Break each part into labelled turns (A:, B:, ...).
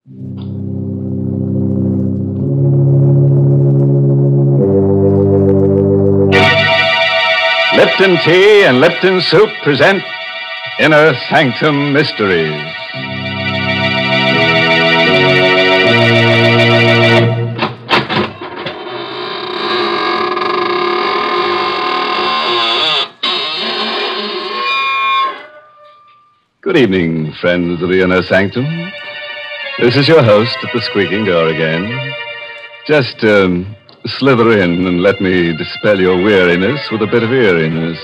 A: Lipton Tea and Lipton Soup present Inner Sanctum Mysteries. Good evening, friends of the Inner Sanctum. This is your host at the squeaking door again. Just slither in and let me dispel your weariness with a bit of eeriness,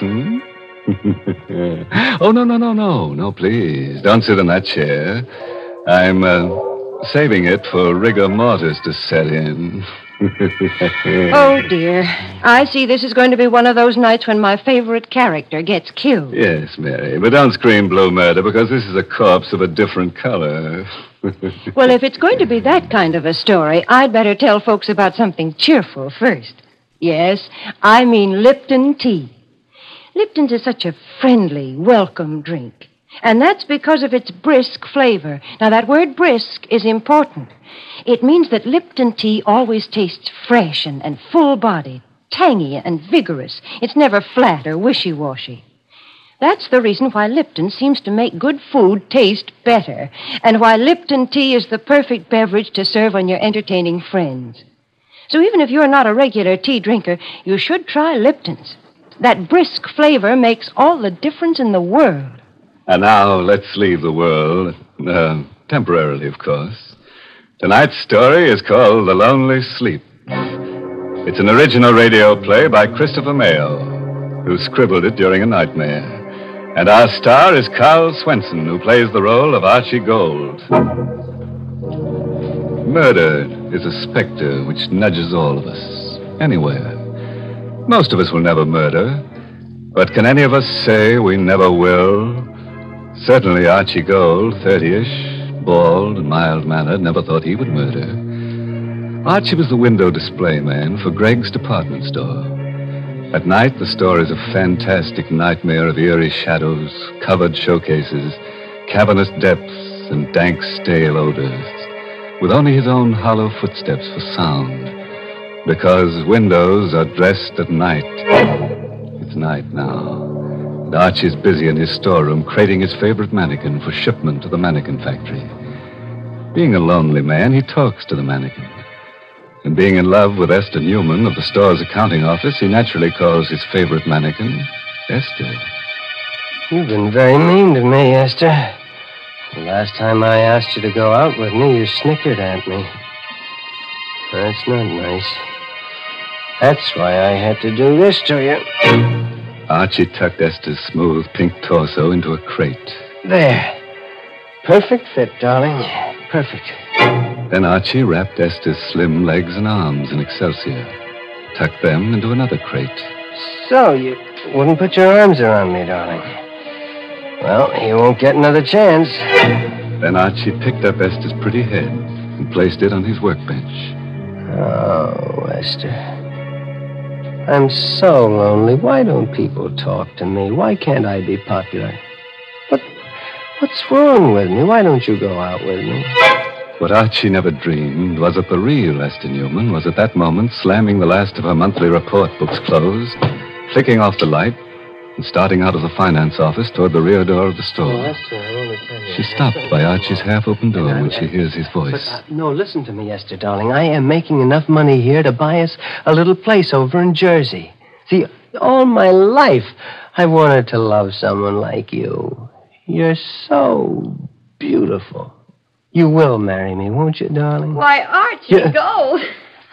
A: Oh, no, please. Don't sit in that chair. I'm saving it for rigor mortis to set in.
B: Oh, dear. I see this is going to be one of those nights when my favorite character gets killed.
A: Yes, Mary, but don't scream blue murder because this is a corpse of a different color.
B: Well, if it's going to be that kind of a story, I'd better tell folks about something cheerful first. Yes, I mean Lipton tea. Lipton's is such a friendly, welcome drink. And that's because of its brisk flavor. Now, that word brisk is important. It means that Lipton tea always tastes fresh and full-bodied, tangy and vigorous. It's never flat or wishy-washy. That's the reason why Lipton seems to make good food taste better, and why Lipton tea is the perfect beverage to serve on your entertaining friends. So even if you're not a regular tea drinker, you should try Lipton's. That brisk flavor makes all the difference in the world.
A: And now let's leave the world, temporarily, of course. Tonight's story is called The Lonely Sleep. It's an original radio play by Christopher Mayo, who scribbled it during a nightmare. And our star is Carl Swenson, who plays the role of Archie Gold. Murder is a specter which nudges all of us, anywhere. Most of us will never murder, but can any of us say we never will? Certainly Archie Gold, 30-ish, bald and mild-mannered, never thought he would murder. Archie was the window display man for Greg's department store. At night, the store is a fantastic nightmare of eerie shadows, covered showcases, cavernous depths, and dank, stale odors, with only his own hollow footsteps for sound, because windows are dressed at night. It's night now. And Archie's busy in his storeroom crating his favorite mannequin for shipment to the mannequin factory. Being a lonely man, he talks to the mannequin. And being in love with Esther Newman of the store's accounting office, he naturally calls his favorite mannequin Esther.
C: You've been very mean to me, Esther. The last time I asked you to go out with me, you snickered at me. That's not nice. That's why I had to do this to you.
A: Archie tucked Esther's smooth pink torso into a crate.
C: There. Perfect fit, darling. Perfect.
A: Then Archie wrapped Esther's slim legs and arms in excelsior, tucked them into another crate.
C: So, you wouldn't put your arms around me, darling. Well, you won't get another chance.
A: Then Archie picked up Esther's pretty head and placed it on his workbench.
C: Oh, Esther. I'm so lonely. Why don't people talk to me? Why can't I be popular? What's wrong with me? Why don't you go out with me?
A: What Archie never dreamed was that the real Esther Newman was at that moment slamming the last of her monthly report books closed, flicking off the light, and starting out of the finance office toward the rear door of the store.
C: Oh, Esther, I want to tell you.
A: She stopped by Archie's half-open door when she hears his voice.
C: No, listen to me, Esther, darling. I am making enough money here to buy us a little place over in Jersey. See, all my life, I wanted to love someone like you. You're so beautiful. You will marry me, won't you, darling?
B: Why, Archie, Gold.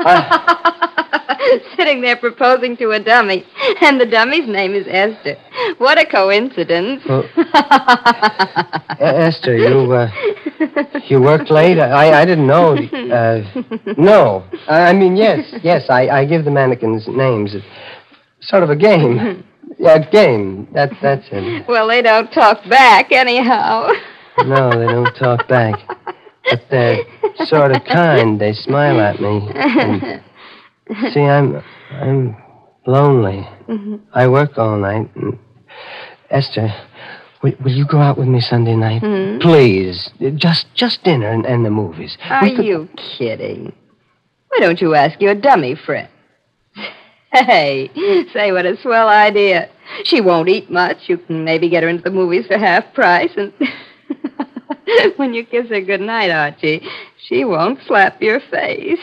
B: Sitting there proposing to a dummy, and the dummy's name is Esther. What a coincidence.
C: Well, Esther, you worked late? I didn't know. No. I mean, yes, I give the mannequins names. It's sort of a game. Yeah, game. That's it.
B: Well, they don't talk back anyhow.
C: No, they don't talk back. But they're sort of kind. They smile at me. And, see, I'm lonely. Mm-hmm. I work all night. And Esther, Will you go out with me Sunday night? Please. Just dinner and the movies.
D: Are you kidding? Why don't you ask your dummy friend? Hey, say what a swell idea. She won't eat much. You can maybe get her into the movies for half price, and when you kiss her goodnight, Archie, she won't slap your face.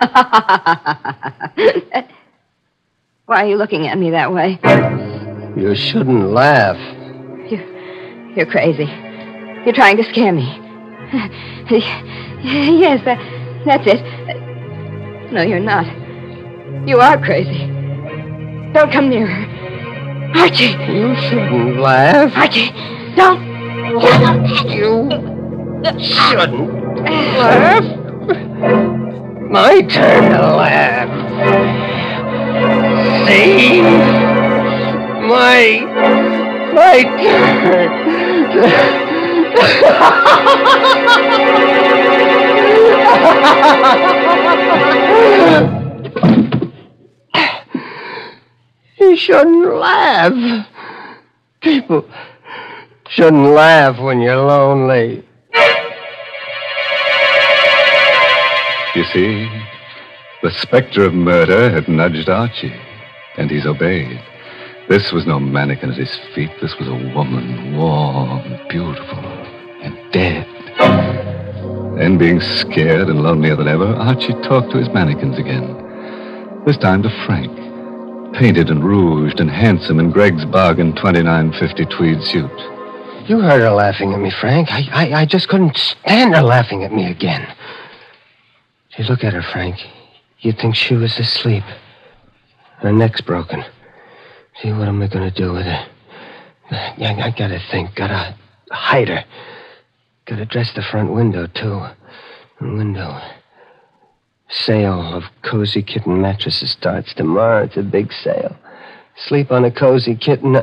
D: Why are you looking at me that way?
C: You shouldn't laugh.
D: You're crazy. You're trying to scare me. Yes, that's it. No, you're not. You are crazy. Don't come near her. Archie!
C: You shouldn't laugh.
D: Archie, don't.
C: You shouldn't laugh. My turn to laugh. See? My turn. You shouldn't laugh. People shouldn't laugh when you're lonely.
A: You see, the specter of murder had nudged Archie, and he's obeyed. This was no mannequin at his feet. This was a woman, warm, beautiful, and dead. Then, being scared and lonelier than ever, Archie talked to his mannequins again. This time to Frank, painted and rouged and handsome in Greg's bargain $29.50 tweed suit.
C: You heard her laughing at me, Frank. I just couldn't stand her laughing at me again. See, look at her, Frank. You'd think she was asleep. Her neck's broken. See, what am I going to do with her? I gotta think. Gotta hide her. Gotta dress the front window, too. The window. Sale of Cozy Kitten mattresses starts tomorrow. It's a big sale. Sleep on a Cozy Kitten.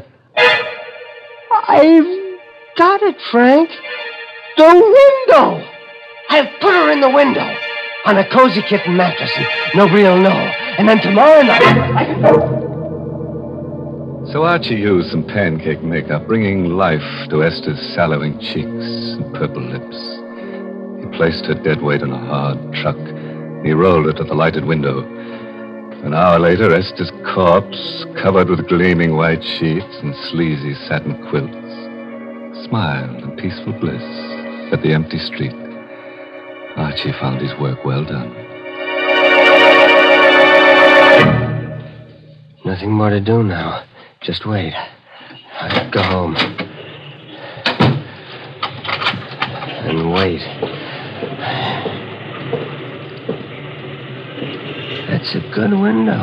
C: I've got it, Frank. The window! I've put her in the window on a Cozy Kitten mattress, and nobody will know. And then tomorrow night...
A: So Archie used some pancake makeup, bringing life to Esther's sallowing cheeks and purple lips. He placed her dead weight on a hard truck. He rolled her to the lighted window. An hour later, Esther's corpse, covered with gleaming white sheets and sleazy satin quilts, smiled in peaceful bliss at the empty street. Archie found his work well done.
C: Nothing more to do now. Just wait. I'll go home. And wait. That's a good window.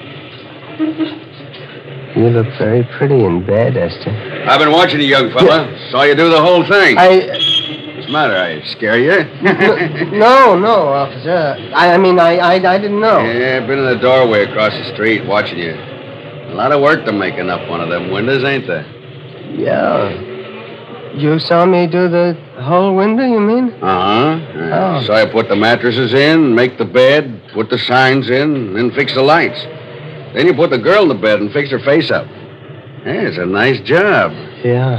C: You look very pretty in bed, Esther.
E: I've been watching you, young fella. Saw you do the whole thing. What's the matter? I scare you?
C: No, officer. I didn't know.
E: Yeah, I've been in the doorway across the street watching you. A lot of work to making up one of them windows, ain't there?
C: Yeah. You saw me do the whole window, you mean?
E: Uh-huh. Saw you put the mattresses in, make the bed, put the signs in, then fix the lights. Then you put the girl in the bed and fix her face up. Yeah, it's a nice job.
C: Yeah.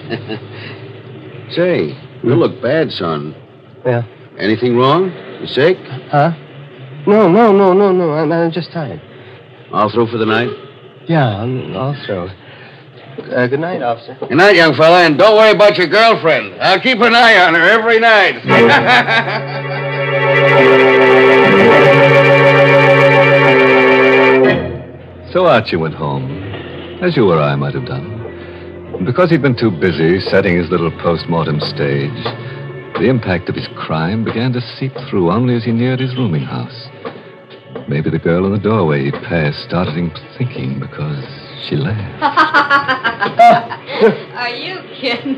E: Say, you look bad, son.
C: Yeah.
E: Anything wrong? You sick?
C: Huh? No. I'm just tired.
E: All through for the night?
C: Yeah, I'm all through. Good night, officer.
E: Good night, young fella, and don't worry about your girlfriend. I'll keep an eye on her every night.
A: So Archie went home, as you or I might have done. And because he'd been too busy setting his little post-mortem stage, the impact of his crime began to seep through only as he neared his rooming house. Maybe the girl in the doorway he passed started him thinking because she laughed.
D: Are you kidding?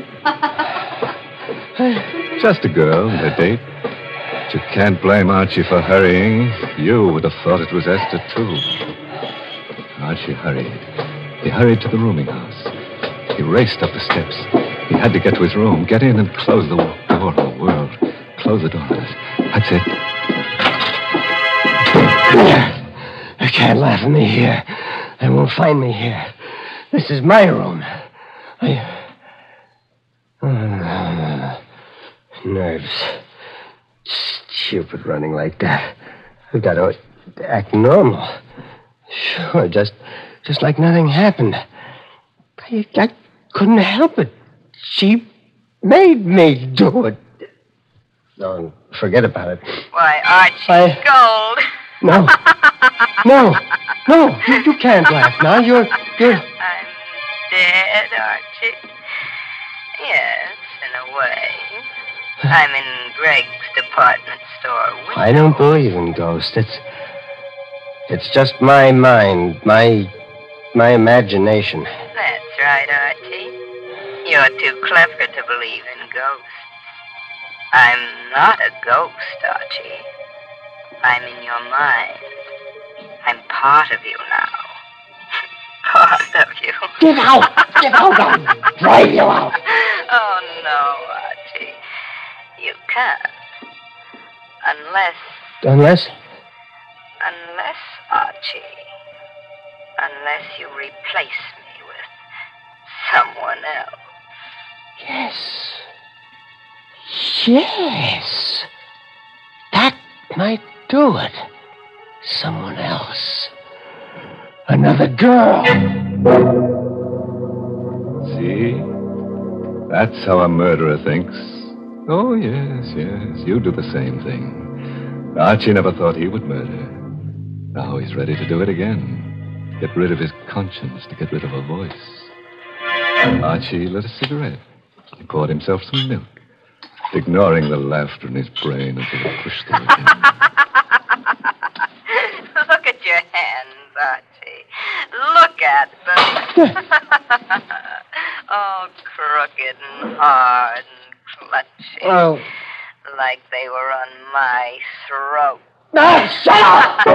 A: Just a girl and a date. But you can't blame Archie for hurrying. You would have thought it was Esther, too. Archie hurried. He hurried to the rooming house. He raced up the steps. He had to get to his room, get in and close the door of the world. Close the door. That's it.
C: They can't laugh at me here. They won't find me here. This is my room. Nerves. Stupid running like that. I've got to act normal. Sure, just like nothing happened. I couldn't help it. She made me do it. No, forget about it.
D: Why, Archie Gold.
C: No. No, you can't laugh now. You're...
D: I'm dead, Archie. Yes, in a way. I'm in Greg's department store window.
C: I don't believe in ghosts. It's just my mind, my imagination.
D: That's right, Archie. You're too clever to believe in ghosts. I'm not a ghost, Archie. I'm in your mind. I'm part of you now. Part of you.
C: Get out! I'll drive you out.
D: Oh, no, Archie. You can't. Unless, Archie. Unless you replace me with someone else.
C: Yes. That might do it. Someone else. Another girl.
A: See? That's how a murderer thinks. Oh, yes. You do the same thing. Archie never thought he would murder. Now he's ready to do it again. Get rid of his conscience, to get rid of a voice. Archie lit a cigarette. He poured himself some milk, ignoring the laughter in his brain until it pushed through him.
D: Look at your hands, Archie. Look at them. Oh, crooked and hard and clutching.
C: Oh.
D: Like they were on my throat.
C: No, shut up!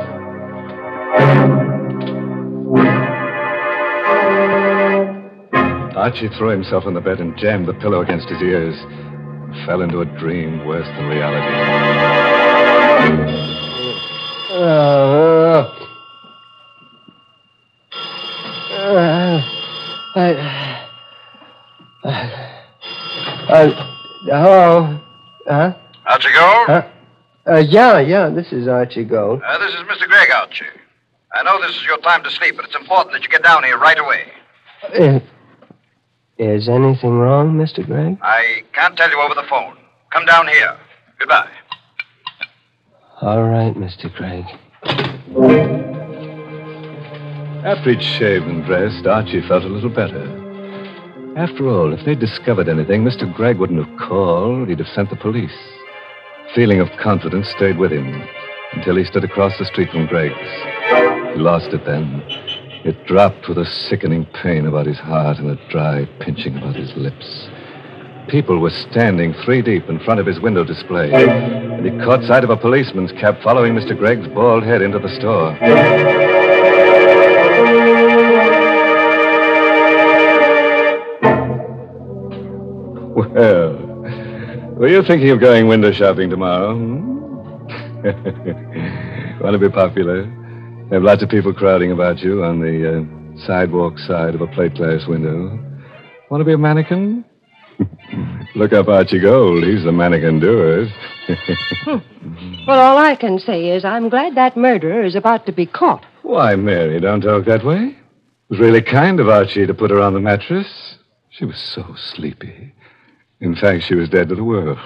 A: Archie threw himself on the bed and jammed the pillow against his ears. And fell into a dream worse than reality.
C: Hello? Huh?
F: Archie Gold?
C: Yeah, this is Archie Gold.
F: This is Mr. Gregg, Archie. I know this is your time to sleep, but it's important that you get down here right away.
C: Is anything wrong, Mr. Gregg?
F: I can't tell you over the phone. Come down here. Goodbye.
C: All right, Mr. Gregg.
A: After he'd shaved and dressed, Archie felt a little better. After all, if they'd discovered anything, Mr. Gregg wouldn't have called. He'd have sent the police. Feeling of confidence stayed with him until he stood across the street from Gregg's. He lost it then. It dropped with a sickening pain about his heart and a dry pinching about his lips. People were standing 3 deep in front of his window display, and he caught sight of a policeman's cap following Mr. Gregg's bald head into the store. Well, were you thinking of going window shopping tomorrow? Want to be popular? Have lots of people crowding about you on the sidewalk side of a plate glass window. Want to be a mannequin? Look up Archie Gold. He's the mannequin doer.
B: Well, all I can say is I'm glad that murderer is about to be caught.
A: Why, Mary, don't talk that way. It was really kind of Archie to put her on the mattress. She was so sleepy. In fact, she was dead to the world.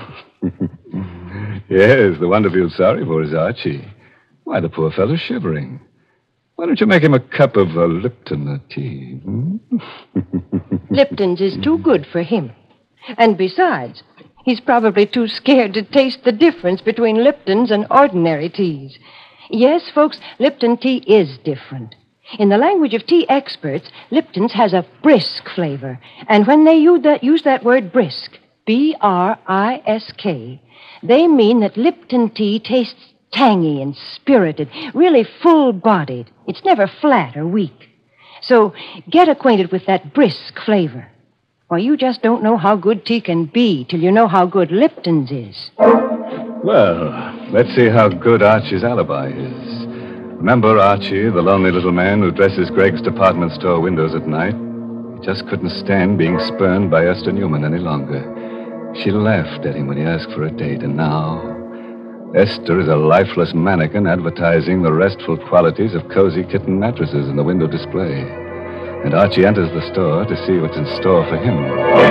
A: Yes, the one to feel sorry for is Archie. Why, the poor fellow's shivering. Why don't you make him a cup of Lipton tea?
B: Lipton's is too good for him. And besides, he's probably too scared to taste the difference between Lipton's and ordinary teas. Yes, folks, Lipton tea is different. In the language of tea experts, Lipton's has a brisk flavor. And when they use that word brisk, B-R-I-S-K, they mean that Lipton tea tastes tangy and spirited, really full-bodied. It's never flat or weak. So get acquainted with that brisk flavor. Why, you just don't know how good tea can be till you know how good Lipton's is.
A: Well, let's see how good Archie's alibi is. Remember Archie, the lonely little man who dresses Gregg's department store windows at night? He just couldn't stand being spurned by Esther Newman any longer. She laughed at him when he asked for a date, and now Esther is a lifeless mannequin advertising the restful qualities of Cozy Kitten mattresses in the window display. And Archie enters the store to see what's in store for him.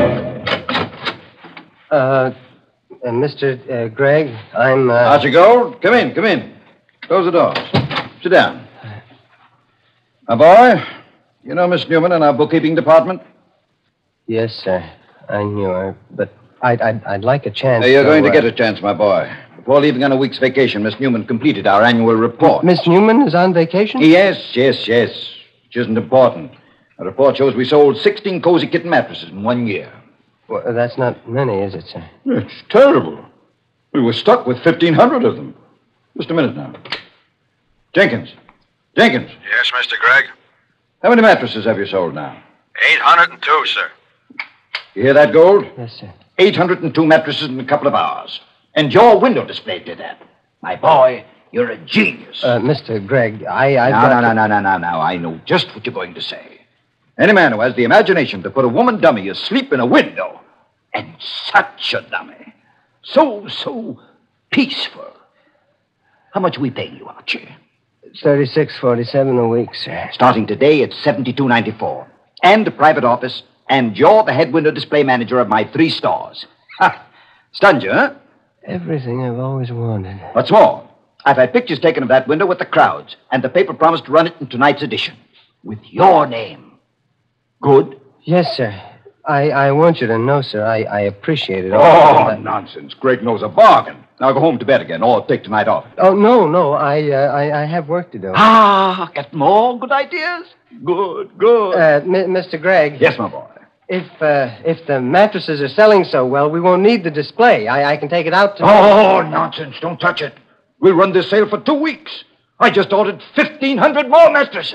C: Mr. Gregg, I'm,
G: Archie Gold, come in. Close the doors. Sit down. My boy, you know Miss Newman in our bookkeeping department?
C: Yes, sir. I knew her, but I'd like a chance.
G: You're going to get a chance, my boy. Before leaving on a week's vacation, Miss Newman completed our annual report.
C: Miss Newman is on vacation?
G: Yes. Which isn't important. The report shows we sold 16 Cozy Kitten mattresses in 1 year.
C: Well, that's not many, is it, sir?
G: It's terrible. We were stuck with 1,500 of them. Just a minute now. Jenkins.
F: Yes, Mr. Gregg?
G: How many mattresses have you sold now?
F: 802, sir.
G: You hear that, Gold?
C: Yes, sir.
G: 802 mattresses in a couple of hours. And your window display did that. My boy, you're a genius.
C: Mr. Gregg,
G: No. I know just what you're going to say. Any man who has the imagination to put a woman dummy asleep in a window, and such a dummy, so peaceful. How much are we paying you, Archie?
C: $36.47 a week, sir.
G: Starting today, it's $72.94. And a private office, and you're the head window display manager of my 3 stores. Ha! Stunned you, huh?
C: Everything I've always wanted.
G: What's more, I've had pictures taken of that window with the crowds, and the paper promised to run it in tonight's edition. With your name. Good?
C: Yes, sir. I want you to know, sir, I appreciate it.
G: Oh, nonsense. Greg knows a bargain. Now go home to bed again, or take tonight off.
C: Oh, no. I have work to do.
G: Get more good ideas? Good.
C: Mr. Gregg.
G: Yes, my boy.
C: If the mattresses are selling so well, we won't need the display. I can take it out to...
G: Oh, nonsense. Don't touch it. We'll run this sale for 2 weeks. I just ordered 1,500 more mattresses.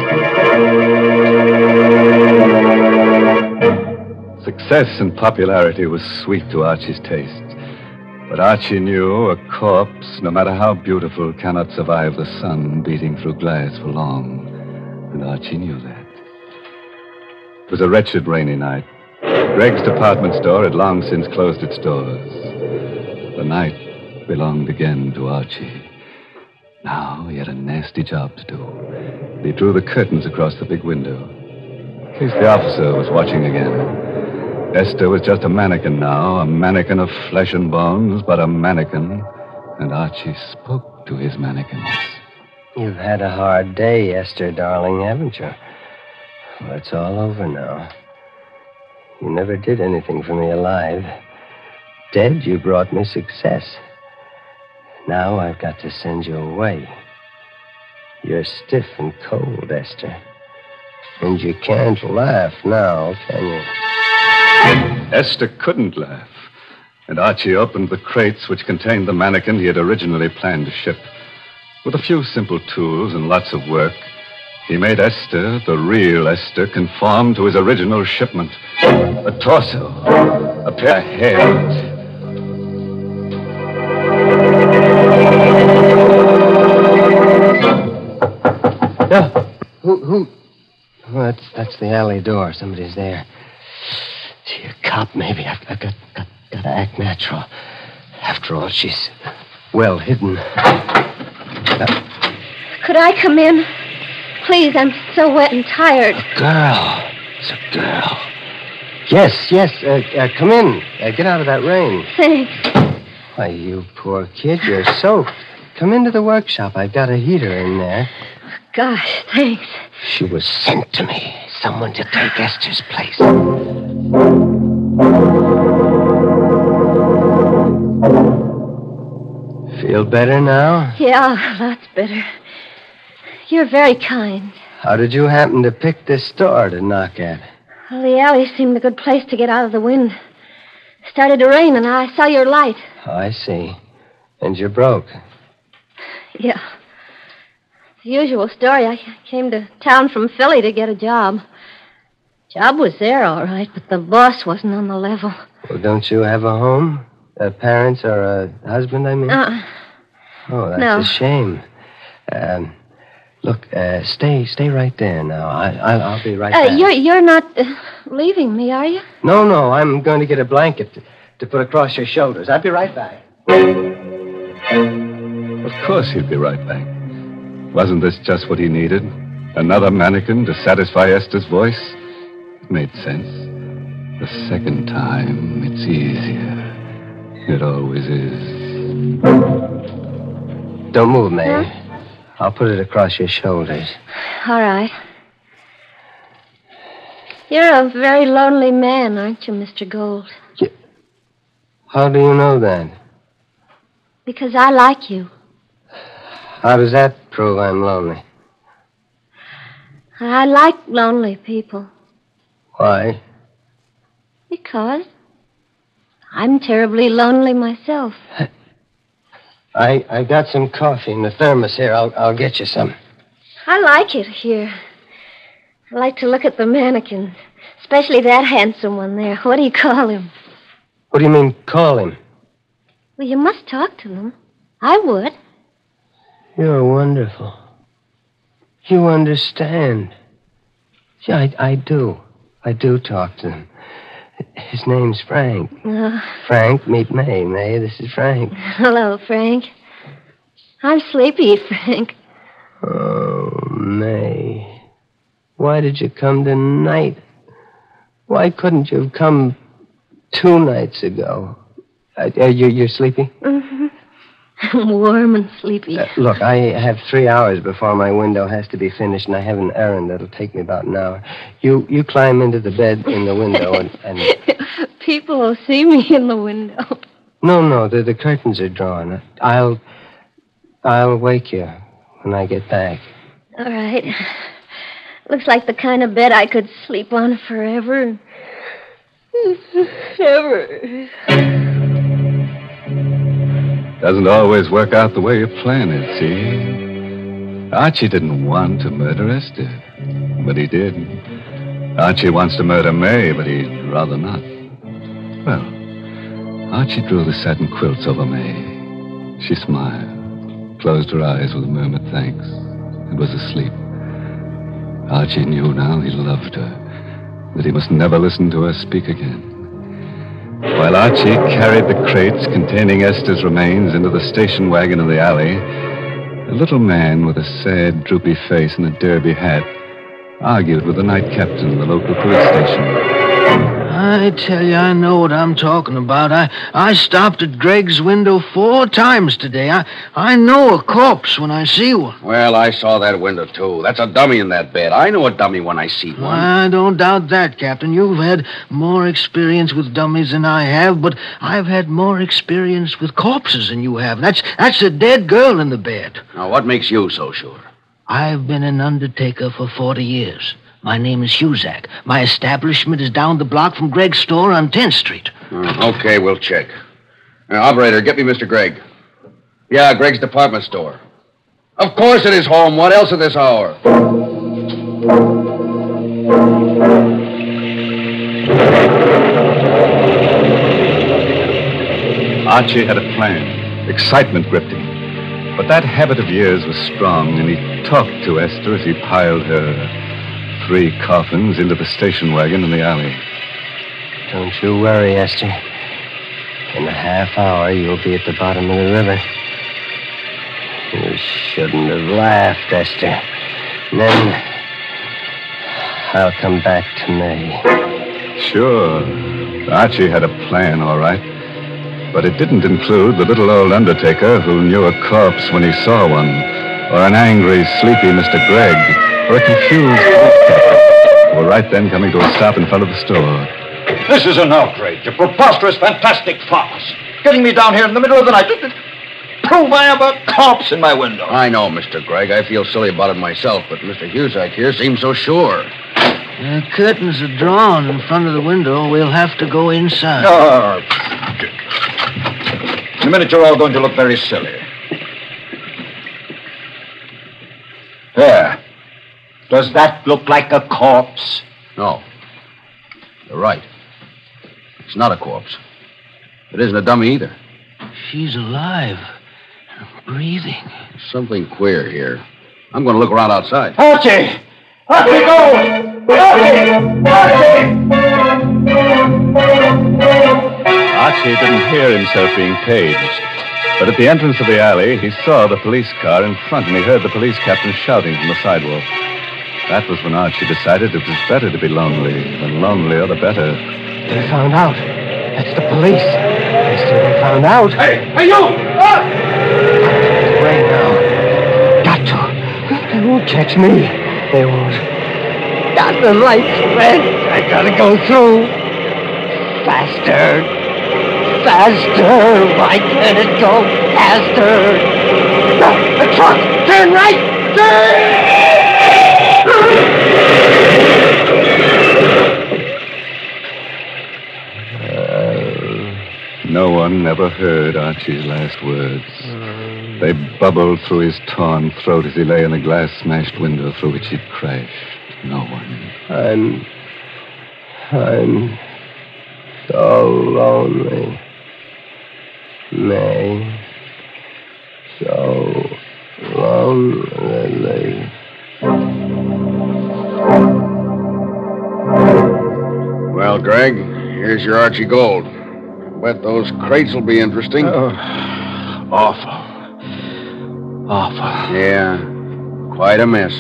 A: Success and popularity was sweet to Archie's taste. But Archie knew a corpse, no matter how beautiful, cannot survive the sun beating through glass for long. And Archie knew that. It was a wretched rainy night. Gregg's department store had long since closed its doors. The night belonged again to Archie. Now he had a nasty job to do. He drew the curtains across the big window. In case the officer was watching again. Esther was just a mannequin now, a mannequin of flesh and bones, but a mannequin. And Archie spoke to his mannequins.
C: You've had a hard day, Esther, darling, haven't you? Well, it's all over now. You never did anything for me alive. Dead, you brought me success. Now I've got to send you away. You're stiff and cold, Esther. And you can't laugh now, can you?
A: Esther couldn't laugh. And Archie opened the crates which contained the mannequin he had originally planned to ship. With a few simple tools and lots of work, he made Esther, the real Esther, conform to his original shipment. A torso, a pair of hands.
C: No. Who? Oh, that's the alley door. Somebody's there. Gee, a cop, maybe. I've got to act natural. After all, she's well hidden.
H: Could I come in? Please, I'm so wet and tired.
C: A girl. It's a girl. Yes. Come in. Get out of that rain.
H: Thanks.
C: Why, you poor kid, you're soaked. Come into the workshop. I've got a heater in there.
H: Gosh, thanks.
C: She was sent to me. Someone to take Esther's place. Feel better now?
H: Yeah, lots better. You're very kind.
C: How did you happen to pick this store to knock at?
H: Well, the alley seemed a good place to get out of the wind. It started to rain, and I saw your light.
C: Oh, I see. And you're broke.
H: Yeah. The usual story. I came to town from Philly to get a job. Job was there, all right, but the boss wasn't on the level.
C: Well, don't you have a home? Parents or a husband, I mean? Oh, that's
H: No.
C: a shame. Look, stay right there now. I'll be right back.
H: You're not leaving me, are you?
C: No, I'm going to get a blanket. to put across your shoulders. I'll be right back.
A: Of course he'd be right back. Wasn't this just what he needed? Another mannequin to satisfy Esther's voice? It made sense. The second time, it's easier. It always is.
C: Don't move, May. Huh? I'll put it across your shoulders.
H: All right. You're a very lonely man, aren't you, Mr. Gold?
C: How do you know that?
H: Because I like you.
C: How does that prove I'm lonely?
H: I like lonely people.
C: Why?
H: Because I'm terribly lonely myself.
C: I got some coffee in the thermos here. I'll get you some.
H: I like it here. I like to look at the mannequins, especially that handsome one there. What do you call him?
C: What do you mean, call him?
H: Well, you must talk to them. I would.
C: You're wonderful. You understand. See, I do. I do talk to him. His name's Frank. Frank, meet May. May, this is Frank.
H: Hello, Frank. I'm sleepy, Frank.
C: Oh, May. Why did you come tonight? Why couldn't you have come 2 nights ago? You're sleepy?
H: Mm-hmm. I'm warm and sleepy.
C: Look, I have 3 hours before my window has to be finished, and I have an errand that'll take me about an hour. You climb into the bed in the window and...
H: People will see me in the window.
C: No, the curtains are drawn. I'll wake you when I get back.
H: All right. Looks like the kind of bed I could sleep on forever. Ever.
A: Doesn't always work out the way you plan it, see? Archie didn't want to murder Esther, but he did. Archie wants to murder May, but he'd rather not. Well, Archie drew the satin quilts over May. She smiled, closed her eyes with a murmured thanks, and was asleep. Archie knew now he loved her, that he must never listen to her speak again. While Archie carried the crates containing Esther's remains into the station wagon in the alley, a little man with a sad, droopy face and a derby hat argued with the night captain of the local police station.
I: I tell you, I know what I'm talking about. I stopped at Greg's window 4 times today. I know a corpse when I see one.
E: Well, I saw that window, too. That's a dummy in that bed. I know a dummy when I see one.
I: I don't doubt that, Captain. You've had more experience with dummies than I have, but I've had more experience with corpses than you have. That's a dead girl in the bed.
E: Now, what makes you so sure?
I: I've been an undertaker for 40 years. My name is Huzak. My establishment is down the block from Greg's store on 10th Street.
E: Okay, we'll check. Operator, get me Mr. Gregg. Yeah, Greg's department store. Of course it is home. What else at this hour?
A: Archie had a plan. Excitement gripped him. But that habit of years was strong, and he talked to Esther as he piled her 3 coffins into the station wagon in the alley.
C: Don't you worry, Esther. In a half hour, you'll be at the bottom of the river. You shouldn't have laughed, Esther. And then I'll come back to May.
A: Sure. Archie had a plan, all right. But it didn't include the little old undertaker who knew a corpse when he saw one, or an angry, sleepy Mr. Gregg, or a confused who were right then coming to a stop in front of the store.
G: This is an outrage, a preposterous, fantastic farce. Getting me down here in the middle of the night to prove I have a corpse in my window.
E: I know, Mr. Gregg. I feel silly about it myself, but Mr. Huzak here seems so sure.
I: The curtains are drawn in front of the window. We'll have to go inside.
G: In a minute, you're all going to look very silly. There. Does that look like a corpse?
E: No. You're right. It's not a corpse. It isn't a dummy either.
I: She's alive. Breathing.
E: Something queer here. I'm going to look around outside.
G: Archie! Archie, go! Archie! Archie!
A: Archie didn't hear himself being paged. But at the entrance of the alley, he saw the police car in front, and he heard the police captain shouting from the sidewalk. That was when Archie decided it was better to be lonely. The lonelier, the better.
C: They found out. That's the police. They said they found out.
E: Hey, you!
C: Right now. Got to. They won't catch me. They won't. Got the lights, Fred. I gotta go through. Faster. Faster. Why can't it go faster? The truck. Turn right. Turn!
A: No one ever heard Archie's last words. They bubbled through his torn throat as he lay in the glass-smashed window through which he'd crashed. No one.
C: I'm so lonely. May. So lonely.
E: Well, Greg, here's your Archie Gold. Bet those crates will be interesting.
G: Awful.
E: Yeah, quite a mess.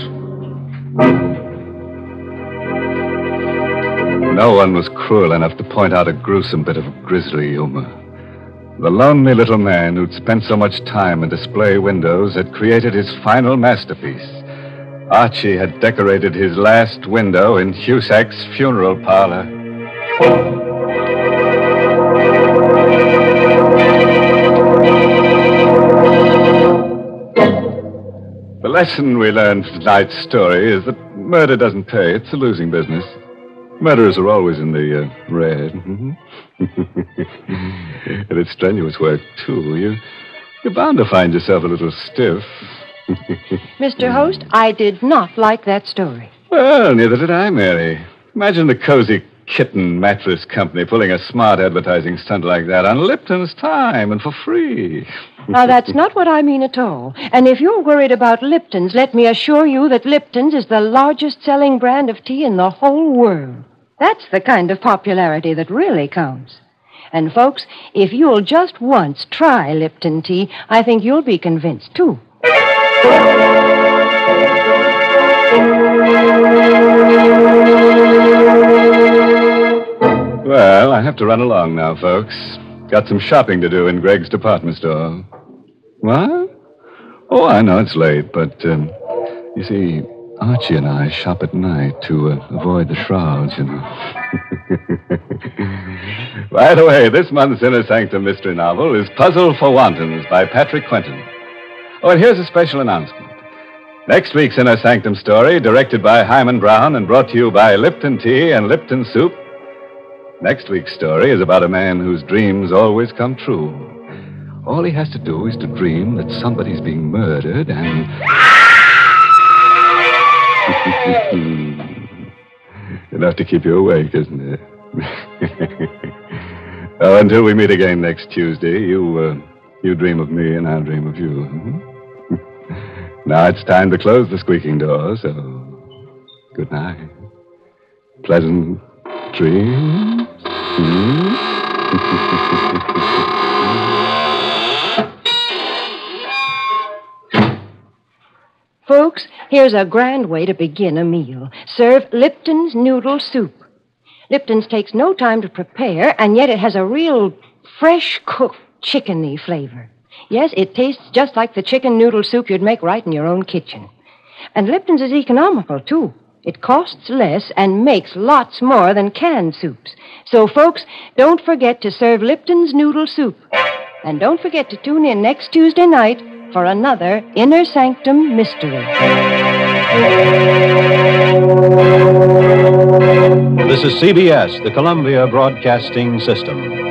A: No one was cruel enough to point out a gruesome bit of grisly humor. The lonely little man who'd spent so much time in display windows had created his final masterpiece. Archie had decorated his last window in Husak's funeral parlor. The lesson we learned from tonight's story is that murder doesn't pay. It's a losing business. Murderers are always in the red. And it's strenuous work, too. You're bound to find yourself a little stiff.
B: Mr. Host, I did not like that story.
A: Well, neither did I, Mary. Imagine the Cozy Kitten Mattress Company pulling a smart advertising stunt like that on Lipton's time and for free.
B: Now, that's not what I mean at all. And if you're worried about Lipton's, let me assure you that Lipton's is the largest selling brand of tea in the whole world. That's the kind of popularity that really counts. And, folks, if you'll just once try Lipton tea, I think you'll be convinced, too.
A: Well, I have to run along now, folks. Got some shopping to do in Greg's department store. What? Oh, I know it's late, but, you see, Archie and I shop at night to avoid the shrouds, you know. By the way, this month's Inner Sanctum mystery novel is Puzzle for Wantons by Patrick Quentin. Oh, and here's a special announcement. Next week's Inner Sanctum story, directed by Hyman Brown and brought to you by Lipton Tea and Lipton Soup. Next week's story is about a man whose dreams always come true. All he has to do is to dream that somebody's being murdered and... Enough to keep you awake, isn't it? Oh, until we meet again next Tuesday, you dream of me and I'll dream of you. Now it's time to close the squeaking door, so good night. Pleasant dreams.
B: Folks, here's a grand way to begin a meal. Serve Lipton's noodle soup. Lipton's takes no time to prepare, and yet it has a real fresh-cooked chickeny flavor. Yes, it tastes just like the chicken noodle soup you'd make right in your own kitchen. And Lipton's is economical, too. It costs less and makes lots more than canned soups. So, folks, don't forget to serve Lipton's noodle soup. And don't forget to tune in next Tuesday night for another Inner Sanctum mystery.
J: This is CBS, the Columbia Broadcasting System.